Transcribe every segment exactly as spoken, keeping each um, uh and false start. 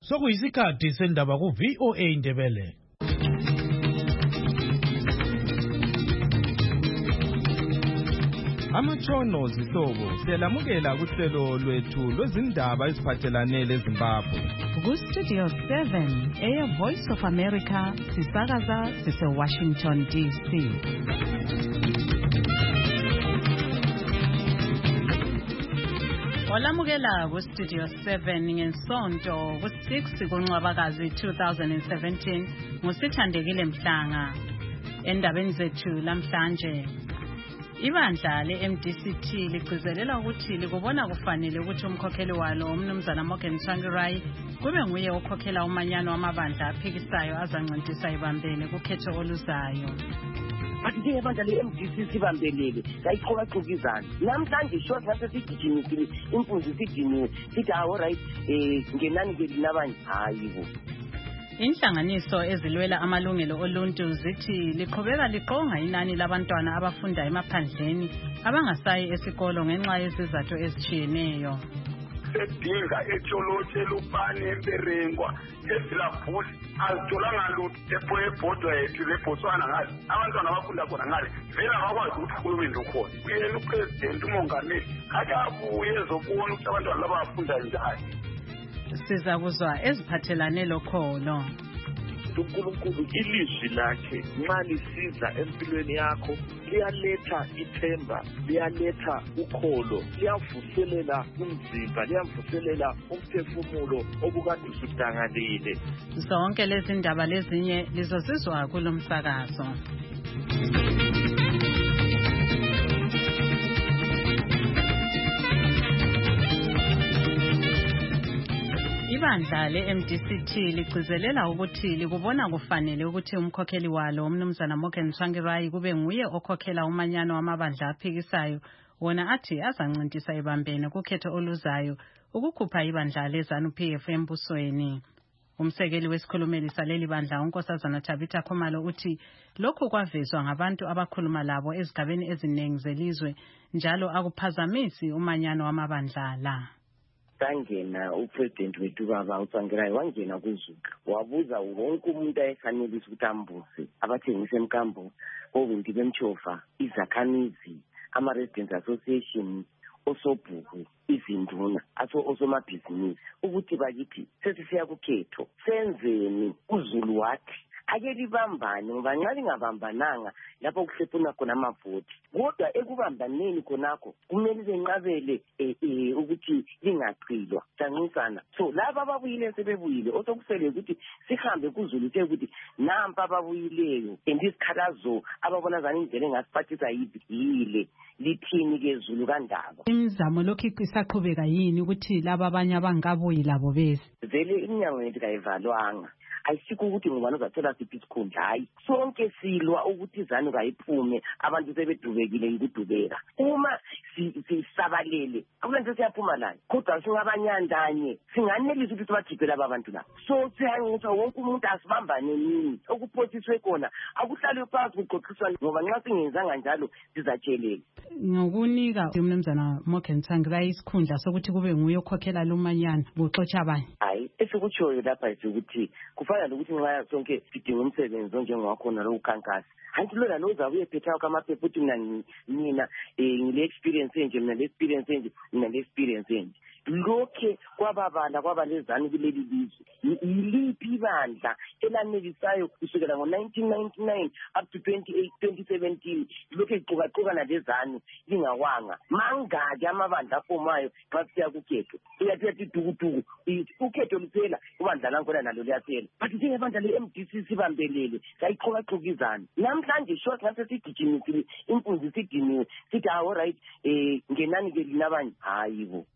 Sokuyisikhathi sendaba ku V O A Indebele. Amatshono zihlobo siyalamukela kuhlelo lwethu lwezindaba eziphathelane leZimbabwe. Ku Studio seven, Air Voice of America, sisakaza sise Washington D C. Olamukela ku Studio seven ngensonto ku six kuNcwabakazi two thousand seventeen ngusithandekile Mhlanga. Endabeni zethu lamhlanje, ibandla le-M D C T ligcizelela ukuthi likubona kufanele ukuthi umkhokheli walo umnumzana Morgan Tsvangirai kube nguye okhokhela umanyano wamabandla aphikisayo azancintisa ibambele kukhetho oluzayo. But njengabandla le-M D C sibambelele sayiqhokaqhokizana namhlanje short ngase sigijimisile impunzi siginiwe sithi awu right eh ngenani ke linabanye hayi bo. Inhlanganiso ezilwela amalungelo oluntu zithi liqhubeka liqonga inani labantwana abafunda emaphandleni abangasayi esikolo ngenxa yezizathu ezitshiyeneyo. Sedinga etsholothe lupane emberengwa ezilabhuli azitholanga lutho epho ebhodwa yethu leBotswana ngale abantwana abafunda khona ngale vela bakwazi ukuthi uhulumende ukhona uyena upresident umongameli kade abuye ezobona ukuthi abantwana laba bafunda njani. Siza kuzwa eziphathelane lokholo. uNkulunkulu ilizwi lakhe nxa lisiza empilweni yakho liyaletha ithemba, liyaletha ukholo, liyavuselela umzimba, liyavuselela umphefumulo obukade usudangalile. Zonke lezi ndaba lezinye lizozizwa kulomsakazo. Ibandla le-M D C T ligcizelela ukuthi likubona kufanele ukuthi umkhokheli walo umnumzana Morgan Tsvangirai kube nguye okhokhela umanyano wamabandla aphikisayo wona athi azancintisa ibambene kukhetho oluzayo ukukhupha ibandla leZANU-P F embusweni. Umsekeli wesikhulumeli saleli bandla uNkosazana Tabitha Khumalo uthi lokhu kwavezwa ngabantu abakhuluma labo ezigabeni eziningi zelizwe njalo akuphazamisi umanyano wamabandla la. Sangena upresident wethu baba uTsvangirai wangena kuZulu wabuza wonke umuntu ayefanelisa ukuthi ambuze abathengisa emkambo obunti bemchofa izakhamizi ama-residents association osobhuku izinduna aso osomabhizinisi ukuthi bakithi sesisiya kukhetho senzeni. uZulu wathi ake libambane ngoba nxa lingabambananga lapho kuhlephuna khona amavoti kodwa ekubambaneni khonakho kumele lenqabele ukuthi lingaqilwa sancisana. So laba ababuyile sebebuyile osokusele ukuthi sihambe kuZulu ukuthi nampa ababuyileyo andisikhalazo ababona zani indlela engasiphathisa yibhile lithini ke Zulu kandaba. Imizamo lokhu isaqhubeka yini ukuthi laba abanye abangabuyi labo bese vele iminyango yethu kayivalwanga ayisikho ukuthi ngubani uzathola siphi isikhundla hayi sonke silwa ukuthi izanu kayiphume abantu sebedubekile yikudubeka uma sisabalele akulanto siyaphuma la kodwa singabanyandanye singanelisa ukuthi sibajiphela abantu la so siyangithi wonke umuntu asibambane nini okuphotiswe khona akuhlale phansi kuxoxiswa ngoba nxa singenzanga njalo sizatshelela. Ngokunika umnumzana Morgan Tsvangirai isikhundla sokuthi kube nguye okhokhela lumanyana kuxotsha abanye hayi esikutshoyo lapha ukuthi kufana lokuthi nxa sonke sidinga umsebenzi onjengowakhona lo ukhankasi hanti lo lalo uzabuye phethayo kamaphepha uthi mina mina ngile experience enje mina le experience enje mina le experience enje lokhe kwababala kwabalezani kuleli lizwe yiliphi ibandla elanelisayo kusukela ngo nineteen ninety-nine up to twenty-eight twenty seventeen lokhe iqhubaqhuba nalezani lingawanga mangaki amabandla afomayo xa siya kukhetho uyathi yathi dukuduku ukhetho luphela ibandla lankona nalo liyaphela but njengebandla le-M D C sibambelele sayiqhokaqhokizana namhlanje short ngase sigijimisile impunzi siginiwe sithi awu right eh ngenani ke linabanye hayi bo.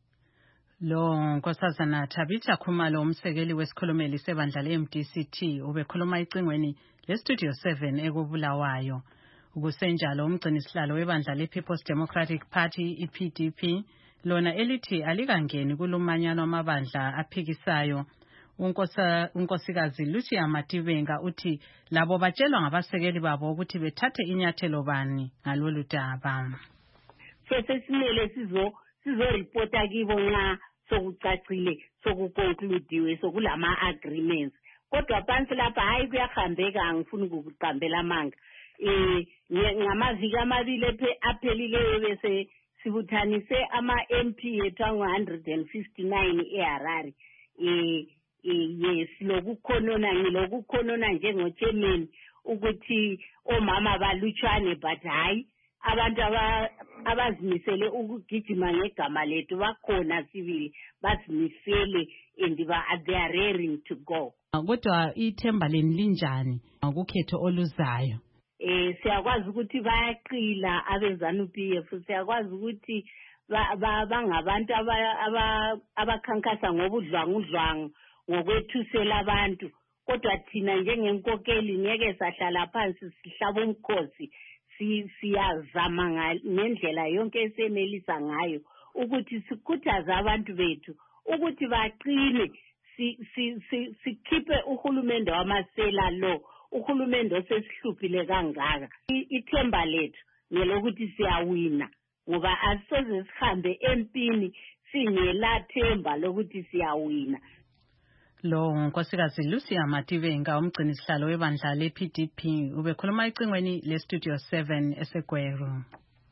Lo Nkosazana Tabitha Khumalo umsekeli wesikhulumeli sebandla le-M D C T ubekhuluma icingweni le-Studio seven ekubulawayo. Ukusenjalo umgcinisihlalo webandla le-People's Democratic Party i-P D P lona elithi alikangeni kulumanyano amabandla aphikisayo. Unkosa unkosikazi Lucia Matibenga uthi labo batshelwa ngabasekeli babo ukuthi bethathe inyathelo bani ngalolu daba. So sesimele sizo sizo reporta kibo nxa sokucacile sokuconcludiwe sokulama agreements kodwa phansi lapha hayi kuyahambeka angifuni ukuqambela amanga eh ngamaviki amabili aphelileyo bese sibuthanise ama M P ethu one hundred fifty-nine eHarare eh yes lokukhonona ngilokukhonona njengochairman ukuthi omama balutshwane but hayi abantu abazimisele ukugijima ngegama lethu bakhona sibili bazimisele and they are raring to go. Kodwa ithemba leni linjani ngokukhetho oluzayo? Eh siyakwazi ukuthi bayaqila abezanu P F siyakwazi ukuthi bangabantu abakhankasa ngobudlwangudlwangu ngokwethusela abantu kodwa thina njengenkokeli ngeke sahlala phansi sihlaba umkhosi siyazama ngendlela yonke esenelisa ngayo ukuthi sikhuthaze abantu bethu ukuthi baqine sikhiphe uhulumende wamasela lo uhulumende osesihluphile kangaka ithemba lethu ngelokuthi siyawina ngoba asisoze sihambe empini singela themba lokuthi siyawina. Lo nkosikazi Lucia Mativenga umgcini sihlalo webandla le P D P ubekhuluma icingweni le Studio seven eseGweru.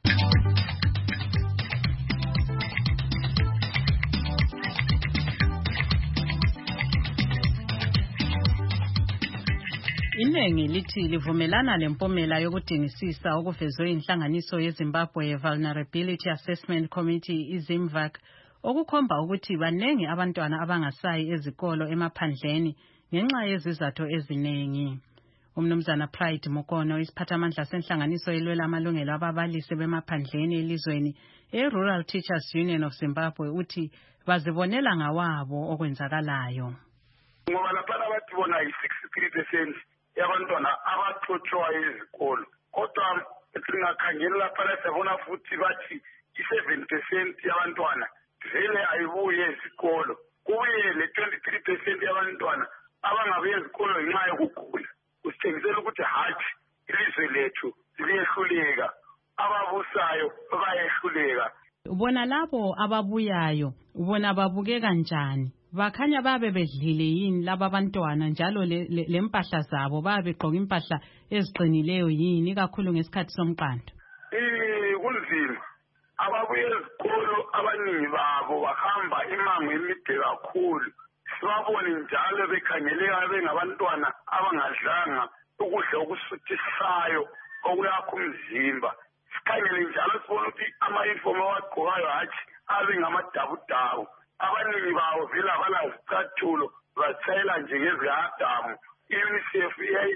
Inengi lithi livumelana lempomela yokudingisisa okuvezwe inhlanganiso yeZimbabwe Vulnerability Assessment Committee iZimVac okukhomba ukuthi banengi abantwana abangasayi ezikolo emaphandleni ngenxa yezizathu ezinengi. Umnumzana Pride Mukono isiphathamandla senhlanganiso elwela amalungelo ababalisi bemaphandleni elizweni eRural Teachers Union of Zimbabwe uthi bazibonela ngawabo okwenzakalayo. Ngoba lapha bathi bona yi-sixty-three percent yabantwana abaxotshayo ezikolo kodwa singakhangela lapha sibona futhi bathi i-seven percent yabantwana vele ayibuye ezikolo kuye le twenty-three percent yabantwana abangabuye ezikolo ngenxa yokugula kusithengisela ukuthi hathi ilizwe lethu liyehluleka ababusayo bayehluleka. Ubona labo ababuyayo ubona babuke kanjani bakhanya babe bedlile yini laba abantwana njalo lempahla zabo babe begqoka impahla eziqinileyo yini kakhulu ngesikhathi somqando? Eh kunzima ababuye ezikolo abaningi babo bahamba imango emide kakhulu sibabone njalo bekhangeleka bengabantwana abangadlanga ukudla okusuthisayo okuyakha umzimba sikhangele njalo sibona ukuthi ama-uniform awagqokayo hathi abe ngamadabudabu abaningi bawo vele abalazicathulo batshayela nje ngezikadamu i-UNICEF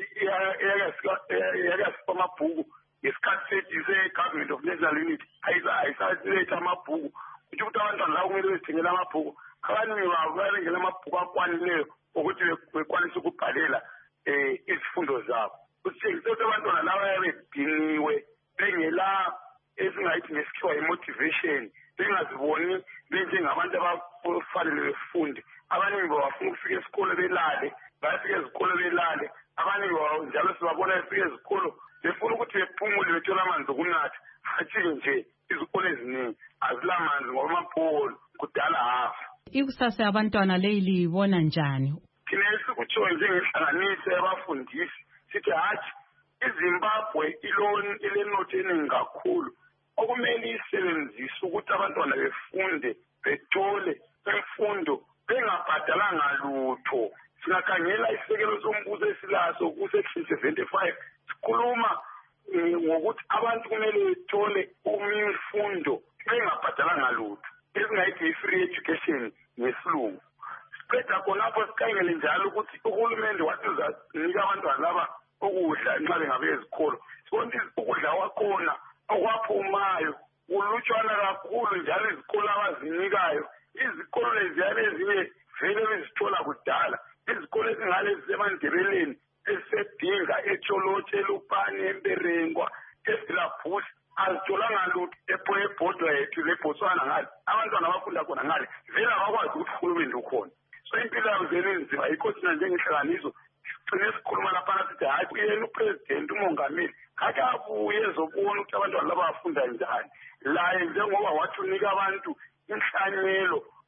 iyakasipa amabhuku ngesikhathi sethu se-Government of National Unity ayisaletha amabhuku kuthi ukuthi abantwana labo kumele bezithengele amabhuku abaningi babo bayabengela amabhuku akwanileyo ukuthi bekwanise ukubhalela um izifundo zabo kusitshengise ukuthi abantwana labo bayabediniwe bengela esingayithi ngesikhiwa i-motivation bengaziboni benjengabantu abafanele befunde abaningi bafuna ukufika esikolo belale bayafika ezikolo belale abaningi njalo sibabona befika ezikolo befuna ukuthi bephumule bethola amanzi okunatha hathi nje izikolo eziningi azilamanzi ngoba amapolo kudala hafa. Ikusasa yabantwana leyili ibona njani? Thina esikutsho njengenhlanganiso yabafundisi sithi hathi iZimbabwe iloni ilenotho eningi kakhulu okumele isebenzise ukuthi abantwana befunde bethole imfundo bengabhadalanga lutho. Singakhangela isekelo sombuso esilaso ku-section seventy-five sikhuluma ngokuthi abantu kumele bethole imfundo bengabhadalanga lutho esingayithi i-free education ngesilungu. Siqeda khonapho sikhangele njalo ukuthi uhulumende wathi uzanika abantwana laba ukudla nxa bengabuye ezikolo sibona ukudla kwakhona okwaphumayo kulutshwana kakhulu njalo izikolo abazinikayo izikolo leziyana ezinye vele bezithola kudala izikolo ezingale zisemandebeleni esedinga etsholotshe elupane emberengwa esilabhusi azitholanga lutho ebhodwa yethu lebhotswana ngale abantwana abafunda khona ngale vele abakwazi ukuthi uhulumende ukhona. So impilo yabo vele nzima yikho thina njengenhlanganiso sigcine sikhuluma laphana sithi hayi yena upresident umongameli kake abuye ezobona ukuthi abantwana laba bafunda njani laye njengoba wathi unika abantu inhlanyelo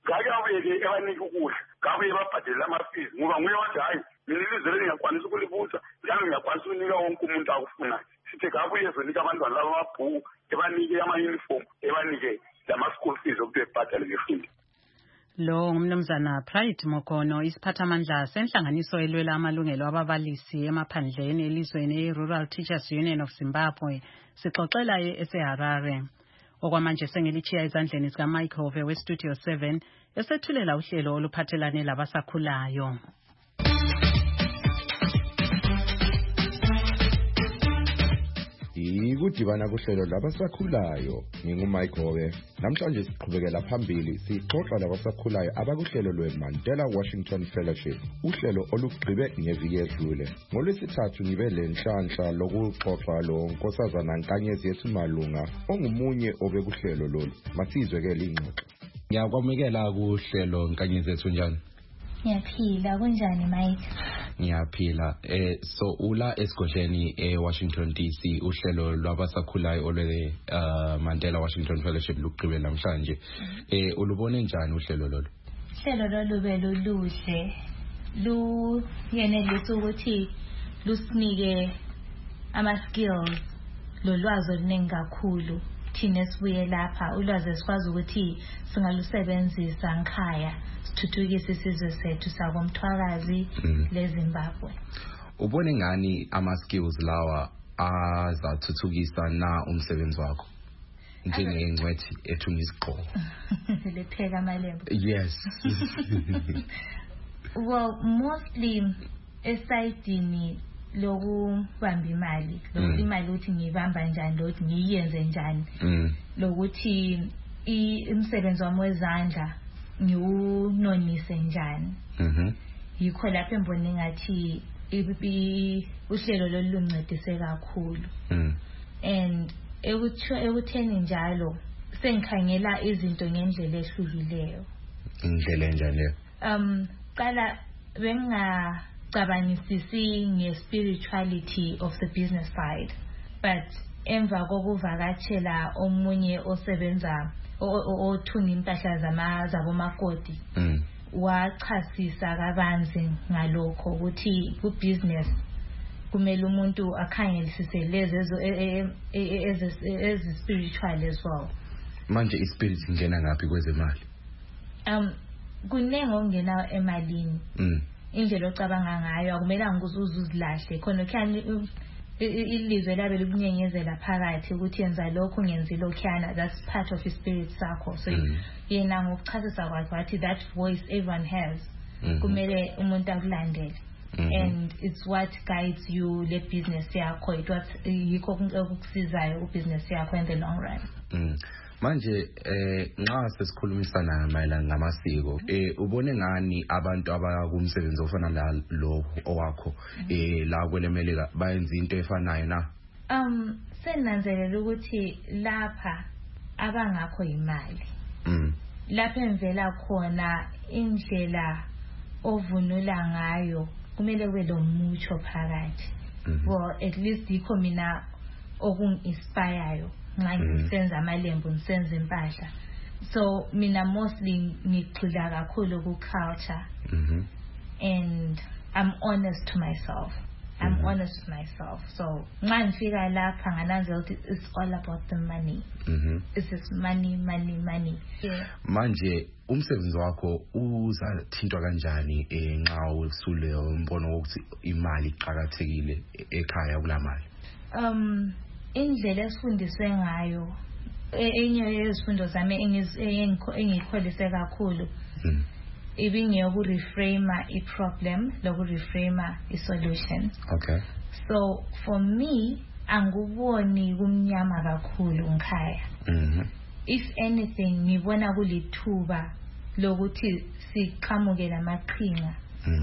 ngake abuye-ke ebanike ukudla ngabuye babhadele ama-fees ngoba nguye wathi hhayi mina ilizwe leli ngiyakwanisa ukulibusa njalo ngiyakwanisa ukunika wonke umuntu akufunayo sithi ngabuye ezonika abantwana laba amabhuku ebanike ama-uniform ebanike lama-school fees okuthi bebhadale befunde. Lo ngumnumzana Pride Mokono, isiphathamandla senhlanganiso elwela amalungelo ababalisi emaphandleni elizweni e-Rural Teachers Union of Zimbabwe, sixoxela eseHarare. Okwamanje sengilichiya ezandleni zika Mike Hove we-Studio seven esethulela uhlelo oluphathelane labasakhulayo. Ikudibana kuhlelo labasakhulayo ngingumike Hove. Namhlanje siqhubekela phambili sixoxa labasakhulayo abakuhlelo lweMandela Washington Fellowship, uhlelo olugqibe ngeviki edlule. Ngolwesithathu ngibe lenhlanhla lokuxoxa lo Nkosazana Nkanyezi yethu Malunga ongumunye obekuhlelo lolu. Masizwe ke lingxoxo. Ngiyakwamukela kuhlelo Nkanyezi yethu njani? Ngiyaphila, kunjani Mike? Ngiyaphila. Eh so ula esigodleni eWashington D C uhlelo lwabasakhulayo olwe uh, Mandela Washington Fellowship luqhubele namhlanje. Eh ulubone njani uhlelo lolu? Uhlelo lolu beluluhle. Lu yenelisa ukuthi lusinike ama skills lolwazi oluningi kakhulu. Thina sibuye lapha ulwazi esikwazi ukuthi singalusebenzisa ngikhaya sithuthukise isizwe sethu sakomthwakazi leZimbabwe. Ubone ngani ama skills lawa azathuthukisa na umsebenzi wakho njengengcwethi ethunga isiqhoko? Lepheka amalembu. Yes. Well, mostly esidini lokubamba imali, lokuthi imali uthi ngibamba njani, lokuthi ngiyenze njani, lokuthi umsebenzi wami wezandla ngiwunonise njani. Mhm. Yikho lapho embone ngathi uhlelo loluncedise kakhulu. Mhm. And ekuthiwa ekutheni njalo sengikhangela izinto ngendlela ehlukileyo. Indlela enjani? Um qala bengacabangisisi nge-spirituality of the business side, but emva kokuvakatshela omunye osebenza othunga impahla zama zabomakoti wachasisa kabanzi ngalokho ukuthi ku-business kumele umuntu akhangelisise lezi ezi-spiritual as well. Manje i-spirit ingena ngaphi kwezemali? Um kunengo ongena emalini. Mm. Indlela ocabanga ngayo akumelanga ukuze uzilahle khona khani ilizwe labe libunyenyezela phakathi ukuthi yenza lokho ngenzi lokhana. That's part of the spirit sakho. So yena ngokuchasisa kwakhe wathi that voice everyone has kumele umuntu akulandele. And it's what guides you le business yakho, it what yikho okusizayo u business yakho in the long run. Mm. Manje eh nxa sesikhulumisana mayelana namasiko eh ubone ngani abantu abakumsebenzi ofana la lo owakho eh la kwelemeleka bayenza into efanayo na? Um senanzelela ukuthi lapha abangakho imali. Mm. Lapha emvela khona indlela ovunula ngayo kumele kube lo mucho phakathi. Well, at least yikho mina okunginspireyo nxa senza amalembu ngisenza impahla. So mina mostly ngigxila kakhulu ku culture. Mhm. And I'm honest to myself. I'm mm-hmm. honest with myself. So nxa ngifika lapha ngananzela ukuthi it's all about the money. Mhm. It's just money, money, money. Yeah. Manje umsebenzi wakho uzathintwa kanjani eh nxa usule umbono wokuthi imali iqhakathekile ekhaya kulamali? Um indlela esifundiswe ngayo enye yezifundo zami engikholise kakhulu ibingeyoku reframe i problem loku reframe i solution. Okay. So for me anguboni kumnyama kakhulu ngikhaya. Mhm. If anything ngibona kulithuba lokuthi siqhamuke lamaqhinga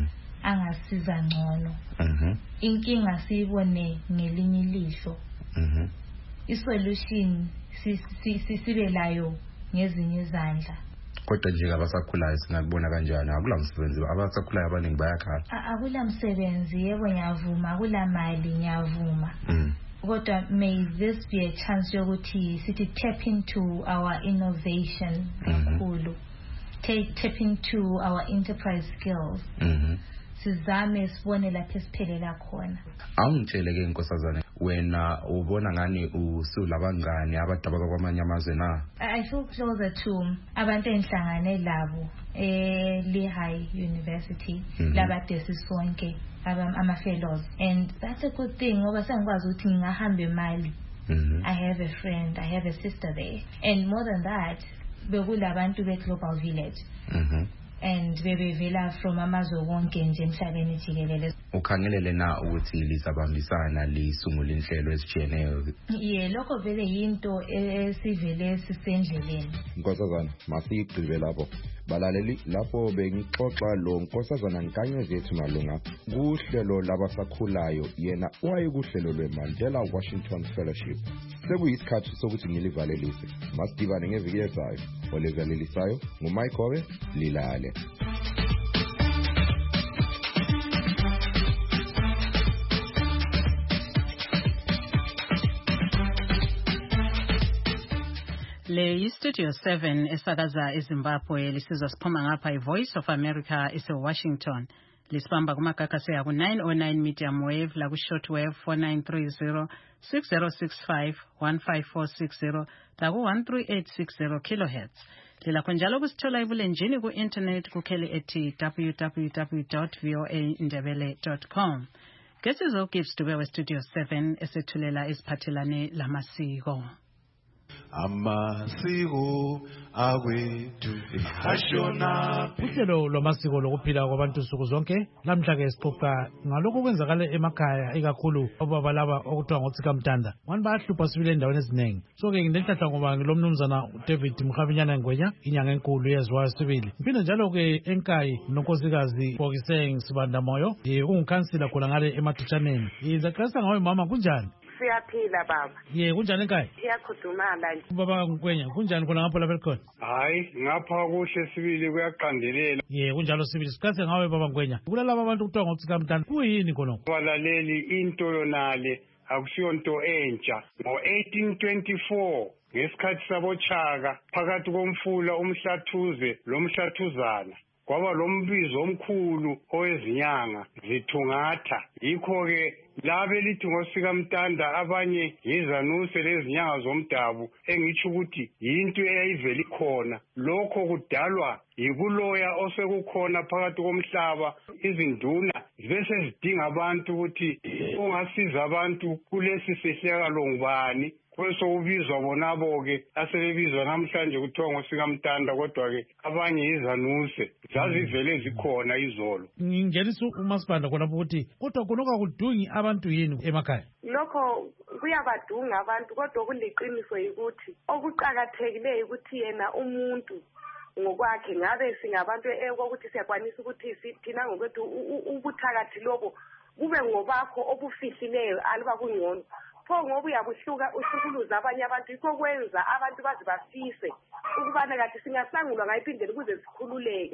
angasiza ngcono. Mhm. Inkinga siyibone ngelinye ilihlo. Mhm. I-solution sibe layo ngezinye izandla. Kodwa nje abasakhulayo singakubona kanjani akula msebenzi abasakhulayo abaningi bayakhala? Akula msebenzi yebo ngiyavuma akula mali ngiyavuma. Mhm. Kodwa may this be a chance yokuthi sithi tap into our innovation kakhulu. take tapping to our enterprise skills. Mhm. Sizame sibone lapho esiphelela khona. Awungitshele ke Nkosazana wena ubona ngani usulabangani abadaba kwamanye amazwe na? I feel closer to abantu enhlangane labo eh Lehigh University labade sisonke ama fellows, and that's a good thing ngoba sengikwazi ukuthi ngingahamba eMali. I have a friend, I have a sister there, and more than that bekulabantu be Global Village. Mhm. And bebevela from amazwe wonke nje emhlabeni jikelele. Ukhangelele na ukuthi lisabambisana lisungula inhlelo ezijeneyo? Yeah, lokho vele yinto esivele sisendleleni. Nkosazana masigqibe lapho. Balaleli lapho bengixoxa lo Nkosazana Nkanyezi ethu malunga kuhlelo labasakhulayo yena wayekuhlelo lweMandela Washington Fellowship. Sekuyisikhathi sokuthi ngilivalelise. Masidibane ngeviki ezayo. Olevalelisayo nguMike Howe Lilale. Le Studio seven esakaza eZimbabwe lisizwa siphuma ngapha iVoice of America ise Washington. Lisibamba kumakakase ya ku nine oh nine medium wave la ku shortwave four nine three zero six zero six five one five four six zero la ku one three eight six zero kilohertz. Lila konjalo kusithola ibulenjini ku internet kukheli ethi w w w dot voa ndebele dot com. Kesizo gives to we Studio seven esethulela isiphathelane lamasiko. Amasiko awethu ashona. Uhlelo lwamasiko lokuphila kwabantu suku zonke lamhla ke sixoxa ngalokho kwenzakala emakhaya ikakhulu obaba laba okuthiwa ngotsika mtanda. Wani bayahlupha sibile endaweni eziningi. So ke ngilenhlanhla ngoba ngilomnumzana David Mkhabinyana Ngwenya inyanga enkulu yezwa sibili. Phinde njalo ke enkayi nonkosikazi Bokiseng Sibanda Moyo ungukhansila khona ngale emathutshaneni. Izaxasa ngawe mama kunjani? Siyaphila baba. Ye kunjani ekhaya? Siyakhudumala nje. Baba Ngwenya kunjani khona ngapha lapha ekhona? Hayi ngapha kuhle sibili kuyaqandelela. Ye kunjalo sibili sikase ngawe baba Ngwenya. Kulalaba abantu kuthiwa ngotsika mtanda kuyini khona? Balaleli into yonale akusiyo into entsha. Ngo eighteen twenty-four ngesikhathi sabochaka phakathi komfula umhlathuze lomhlathuzana kwaba lombizo omkhulu owezinyanga zithungatha. Yikho ke labe lithi ngosika mtanda abanye yizanuse lezinyanga zomdabu engitsho ukuthi yinto eyayivela ikhona. Lokho kudalwa yikuloya osekukhona phakathi komhlaba. Izinduna bese zidinga abantu ukuthi ungasiza abantu kulesi sehlakalo ngubani. Kweso ubizwa bonabo ke asebebizwa namhlanje kuthiwa ngosika mtanda kodwa ke abanye izanuse zazivele zikhona izolo. Ngingelisa uMasibanda khona ukuthi kodwa kunoka kudungi abantu yini emakhaya? Lokho kuyabadunga abantu kodwa kuliqiniso ukuthi okuqhakathekileyo ukuthi yena umuntu ngokwakhe ngabe singabantu ekokuthi siyakwanisa ukuthi sithina ngokwethu ubuthakathi lobo kube ngobakho obufihlileyo aluba kungcono. Pho ngoba uyabuhluka uhlukuluza abanye abantu yikho kwenza abantu bazi bafise ukubana kathi singasangulwa ngayiphindele kuze sikhululeke.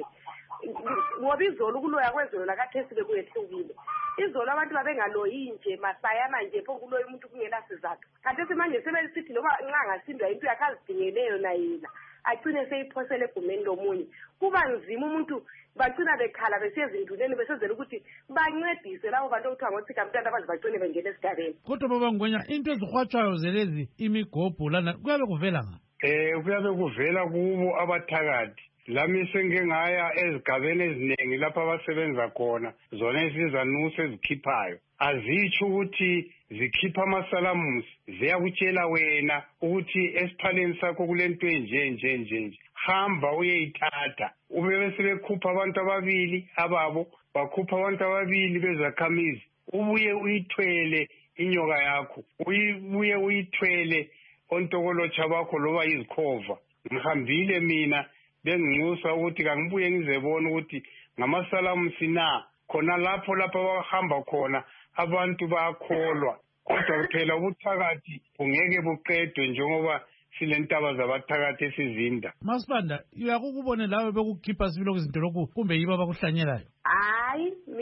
Ngoba izolo kuloya kwezolo lakathesi bekuyehlukile. Izolo abantu babengaloyi nje masayana nje pho kuloya umuntu kungela sizathu. Kanti manje sebesithi loba nxa ngasindwa into yakhe azidingeleyo na yena agcine seyiphosele egumeni lomunye. Kuba nzima umuntu bagcina bekhala besezinduleni besezela ukuthi bancedise labo bantu okuthiwa ngotsika mtanda baze bagcine bengena esigabeni. Kodwa baba Ngwenya into ezihwatshayo zelezi imigobho lana kuyabe kuvela nga? Eh kuyabe kuvela kubo abathakathi. Lami sengengaya ezigabeni eziningi lapha abasebenza khona zona izizanuse ezikhiphayo. Azitsho ukuthi zikhipha amasalamusi ziyakutshela wena ukuthi esiphaleni sakho kulento enje nje nje. Hamba uyeyithatha. Ube bese bekhupha abantu ababili ababo bakhupha abantu ababili bezakhamizi. Ubuye uyithwele inyoka yakho. Ubuye uyithwele ontokolotsha bakho loba izikhova. Ngihambile mina benginxusa ukuthi kangibuye ngizebona ukuthi ngamasalamusi na khona lapho lapho abahamba khona abantu bayakholwa. Kodwa phela ubuthakathi ungeke buqedwe njengoba silentaba zabathakathi esizinda. Masibanda uyakukubone lawe bekukhipha sibilo izinto lokhu kumbe yiba bakuhlanyelayo? Hayi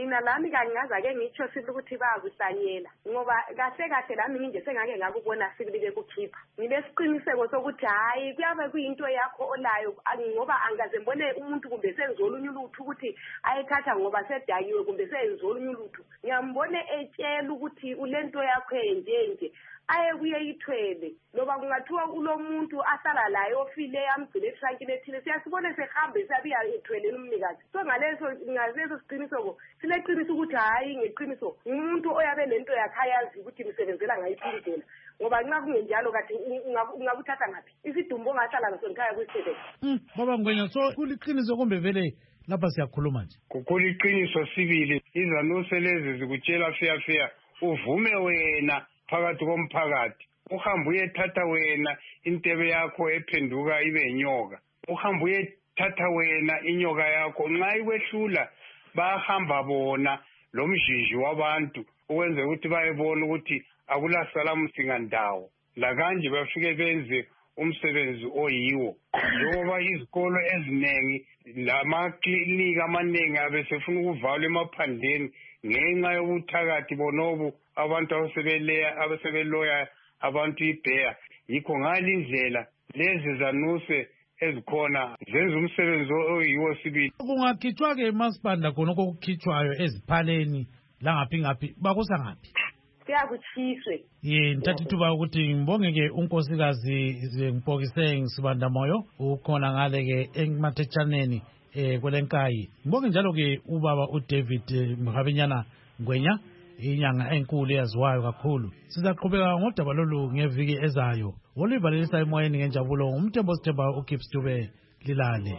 mina lami kangingaza-ke ngitsho sibili ukuthi bayakuhlanyela ngoba kahle kahle lami nginje sengake ngakubona sibili-ke kukhipha ngilesiqiniseko sokuthi hhayi kuyabe kuyinto yakho olayo ngoba angikaze ngibone umuntu kumbe senziwa olunye ulutho ukuthi ayethatha ngoba sedakiwe kumbe senziwa olunye ulutho ngiyambone etshela ukuthi ule nto yakho enjenje aye kuye yithwele loba kungathiwa kulo muntu ahlala laye ofile amgcine etrankini ethile siyasibone sehambe sabiya ethwelele umnikazi so ngaleso ngaleso siqiniseko sileqiniso ukuthi hhayi ngeqiniso umuntu oyabe lento yakhe ayazi ukuthi misebenzela ngayiphi indlela ngoba nxa kungenjalo kathi ungabuthatha ngaphi isidumbu ongahlala naso ngikhaya kwisebenzi. Baba Ngwenya, so kuliqiniso kumbe vele lapha siyakhuluma nje? Kuliqiniso sibili izanuse lezi zikutshela fiya fiya uvume wena phakathi komphakathi uhambe uyethatha wena intebe yakho ephenduka ibe inyoka uhambe uyethatha wena inyoka yakho nxa ikwehlula bahamba bona lo mjiji wabantu ukwenze ukuthi bayebona ukuthi akulasala msingandawo la kanje bafike benze umsebenzi oyiwo njengoba izikolo eziningi lamaklinika amaningi abesefuna ukuvalwa emaphandleni ngenxa yobuthakathi bonobu abantu abasebeleya abasebeloya abantu ibheya yikho ngalindlela lezi zanuse ezikhona zenza umsebenzi oyiwo sibili. Kungakhitshwa ke emasipanda khona okukhitshwayo eziphaleni langaphi ngaphi bakusa ngaphi? Siyakuchiswe. Ye ntatha ithuba ukuthi ngibonge ke unkosikazi Mpokiseng Sibanda Moyo ukhona ngale ke emathetshaneni eh kwelenkayi. Ngibonge njalo ke ubaba uDavid Mhabenyana Ngwenya inyanga enkulu eyaziwayo kakhulu. Sizaqhubeka ngodaba lolu ngeviki ezayo. Olivalelisa emoyeni ngenjabulo umthembo sithemba uKips Dube lilale.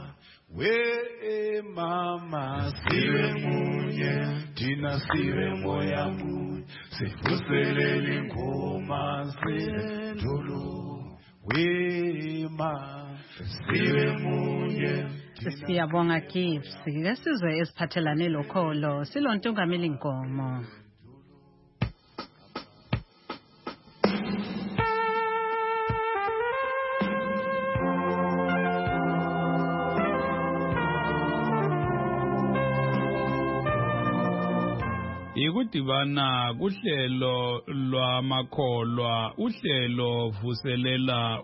We mama siwe munye dina siwe moya munye sivuselele ingoma sendolo we mama siwe munye. Siyabonga Kips ke sizwe esiphathelane lokholo silontungameli inkomo. Ikudibana kuhlelo lwamakholwa uhlelo vuselela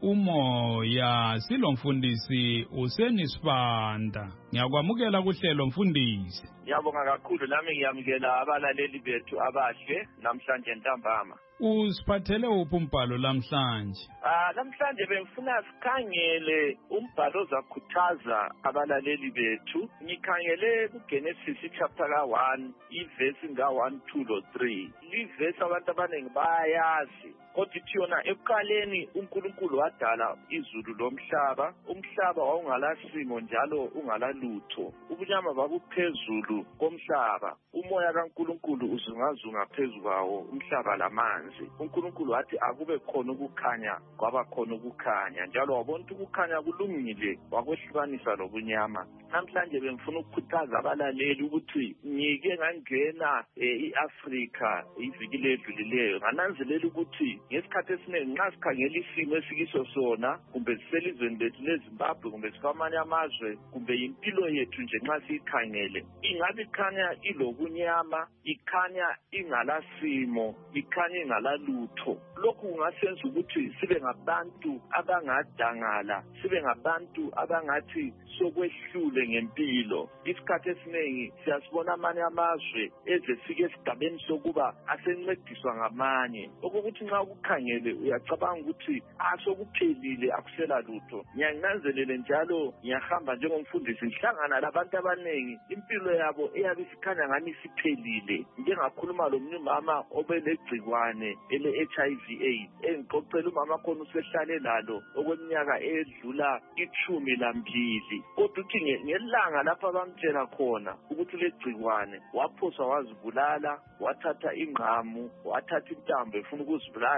umoya silomfundisi usenisibanda. Ngiyakwamukela kuhlelo mfundisi. Ngiyabonga kakhulu nami ngiyamukela abalaleli bethu abahle namhlanje ntambama. Usiphathele uphi umbhalo lamhlanje? Ah namhlanje bengifuna sikhangele umbhalo ozakhuthaza abalaleli bethu. Ngikhangele kuGenesis chapter one ivesi nga one two lo three. Livesi abantu abaningi bayazi. Kodwa thina ekuqaleni uNkulunkulu wadala izulu lomhlaba, umhlaba wawungalasimo njalo ungalalutho. Ubunyama babuphezulu komhlaba. Umoya kaNkulunkulu uzungazunga phezulu kwawo umhlaba lamanzi. uNkulunkulu wathi akube khona ukukhanya kwaba khona ukukhanya njalo wabona ukukhanya kulungile wakwehlukanisa lobunyama. Namhlanje bengifuna ukukhuthaza abalaleli ukuthi ngike ngangena eAfrica iviki ledlulileyo ngananzelela ukuthi ngesikhathi esiningi nxa sikhangela isimo esikiso sona kumbe siselizweni lethu leZimbabwe kumbe sikwamanye amazwe kumbe impilo yethu nje nxa siyikhangele ingabe ikhanya ilobunyama ikhanya ingalasimo ikhanya ingalalutho. Lokhu kungasenza ukuthi sibe ngabantu abangadangala sibe ngabantu abangathi sokwehlule ngempilo. Isikhathi esiningi siyasibona amanye amazwe ezefike esigabeni sokuba asencediswa ngamanye okokuthi nxa ukukhangele uyacabanga ukuthi asokuphelile akusela lutho. Ngiyananzelele njalo ngiyahamba njengomfundisi ngihlangana labantu abaningi impilo yabo eyabe isikhanya ngani siphelile. Njengakhuluma lomnye umama obelegcikwane ele H I V AIDS engixoxela umama khona usehlale lalo okweminyaka edlula ichumi lambili. Kodwa uthi ngelanga lapha bamtshela khona ukuthi legcikwane waphoswa wazibulala wathatha ingqamu wathatha intambo efuna ukuzibulala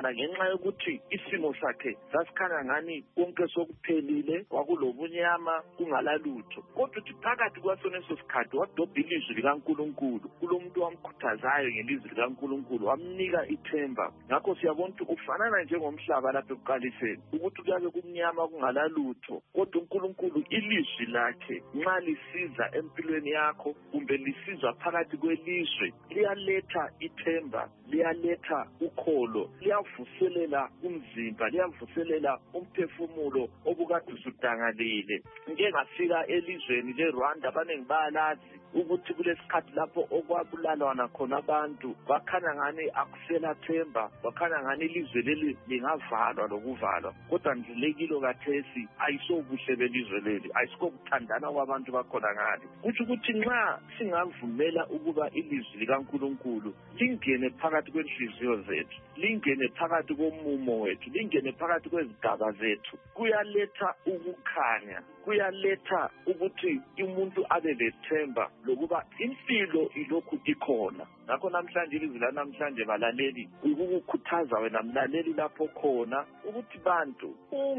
wamangala ngenxa yokuthi isimo sakhe sasikhanga ngani konke sokuphelile, kwakulobunyama kungalalutho. Kodwa uthi phakathi kwasoneso sikhathi wadobha ilizwi likaNkulunkulu kulomuntu wamkhuthazayo ngelizwi likaNkulunkulu, wamnika ithemba. Ngakho siyabona ukuthi kufanana njengomhlaba lapho ekuqaliseni ukuthi kuyabe kumnyama kungalalutho, kodwa uNkulunkulu ilizwi lakhe nxa lisiza empilweni yakho kumbe lisizwa phakathi kwelizwe liyaletha ithemba, liyaletha ukholo, liyavuselela umzimba, liyavuselela umphefumulo obukade usudangalile. Ngeke ngafika elizweni leRwanda abaningi bayalazi ukuthi kulesikhathi lapho okwabulalwana khona abantu bakhana ngani akusela themba, bakhana ngani ilizwe leli lingavalwa lokuvalwa. Kodwa ndilekile kathesi ayisobuhle belizwe leli, ayisikokuthandana kwabantu bakhona ngani. Kuthi ukuthi nxa singavumela ukuba ilizwi likaNkulunkulu lingene phakathi kwenhliziyo zethu, lingene phakathi komumo wethu, lingene phakathi kwezigaba zethu, kuyaletha ukukhanya, kuyaletha ukuthi umuntu abe lethemba lokuba impilo ilokhu ikhona. Ngakho namhlanje ilizwi lanamhlanje balaleli ukukukhuthaza wena mlaleli lapho khona ukuthi bantu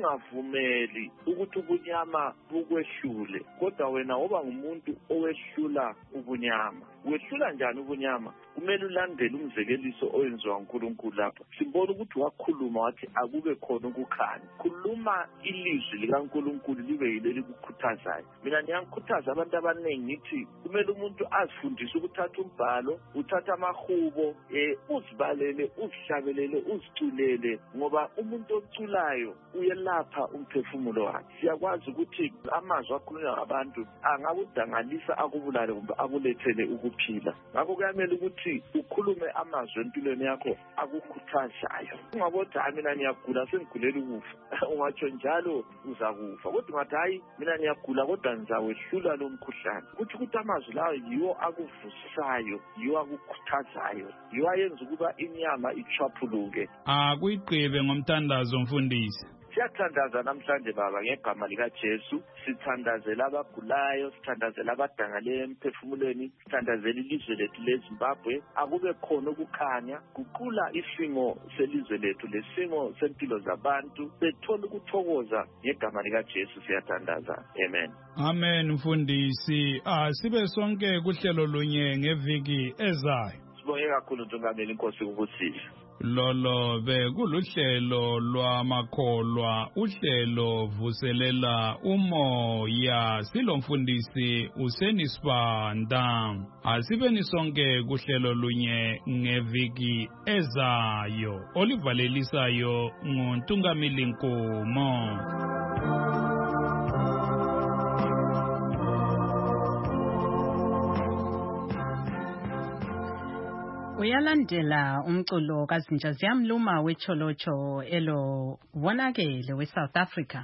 ungavumeli ukuthi ubunyama bukwehlule, kodwa wena uba ngumuntu owehlula ubunyama. Wehlula njani ubunyama? Kumele ulandele umzekeliso oyenziwa uNkulunkulu lapha. Sibona ukuthi wakhuluma wathi akube khona ukukhanya. Khuluma ilizwi likaNkulunkulu libe yileli kukhuthazayo. Mina ngiyakhuthaza abantu abaningi ngithi kumele umuntu azifundise ukuthatha umbhalo, uthatha amahubo, eh uzibalele, uzihlabelele, uziculele, ngoba umuntu oculayo uyelapha umphefumulo wakhe. Siyakwazi ukuthi amazwi akhulunywa ngabantu angakudangalisa akubulale kumbe akulethele ukuphila. Ngakho kuyamela ukuthi ukhulume amazwi empilweni yakho akukhuthazayo. Ungabothi hayi mina ngiyagula sengigulela ukufa, ungatsho njalo uzakufa. Kodwa ungathi hayi mina ngiyagula kodwa ngizawehlula lo mkhuhlane. Kuthi ukuthi amazwi lawo yiwo akuvusayo, yiwo akukhuthazayo, yiwo ayenza ukuba inyama ichwaphuluke. Akuyigqibe ngomthandazo mfundisi. Siyathandaza namhlanje baba ngegama likaJesu, sithandazela abagulayo, sithandazela abadangale emphefumulweni, sithandazela ilizwe lethu leZimbabwe, akube khona ukukhanya, guqula isimo selizwe lethu lesimo sempilo zabantu, bethola ukuthokoza ngegama likaJesu siyathandaza. Amen. Amen mfundisi. Ah sibe sonke kuhlelo lunye ngeviki ezayo. Sibonge kakhulu Ntongameli, inkosi ukubusisa. Lolo bekuluhlelo lwamakholwa, uhlelo vuselela umoya, silomfundisi uSenisibanda. Asibeni sonke kuhlelo lunye ngeviki ezayo. Olivalelisayo nguNtungameli Nkomo. Uyalandela umculo kaZinja Ziyamluma wecholocho elo wonakele we-South Africa.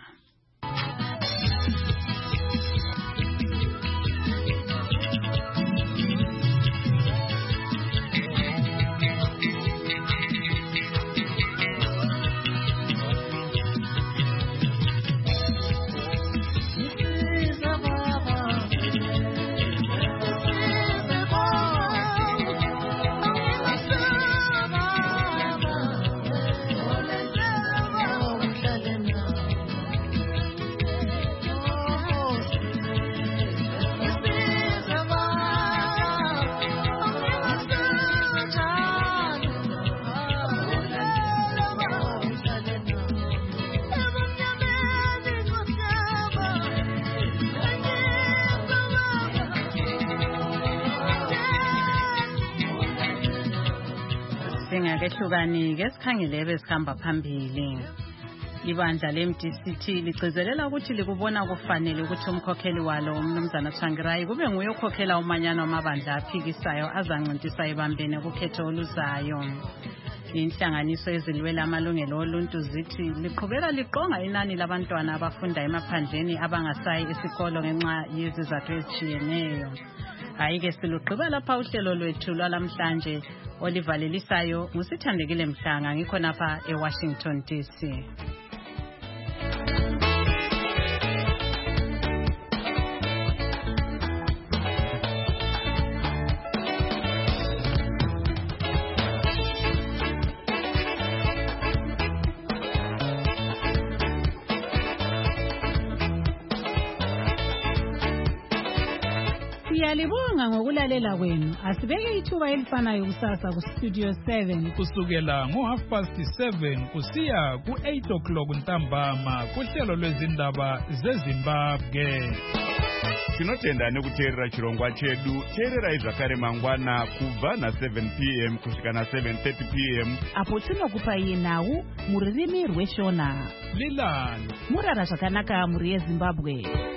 Singakehlukani ke sikhangele besikhamba phambili. Ibandla le-M D C T ligcizelela ukuthi likubona kufanele ukuthi umkhokheli walo umnumzana Tsvangirai kube nguye okhokhela umanyano wamabandla aphikisayo azancintiswa ebambene kukhetho oluzayo. Inhlanganiso ezilwela amalungelo oluntu zithi liqhubeka liqonga inani labantwana abafunda emaphandleni abangasayi esikolo ngenxa yezizathu ezitshiyeneyo. Ayike silugqiba lapha uhlelo lwethu lwalamhlanje olivalelisayo ngusithandekile Mhlanga ngikho napha eWashington D C. Siyalibonga ngokulalela kwenu. Asibeke ithuba elifanayo kusasa ku Studio seven kusukela ngo half past seven kusiya ku eight o'clock ntambama kuhlelo lwezindaba zeZimbabwe. Tinotenda nekuteerera chirongwa chedu. Teererai zvakare mangwana kubva na seven p m kusvika na seven thirty p m apo tinokupai nhau muririmi rweshona. Lilani murara zvakanaka muri yeZimbabwe.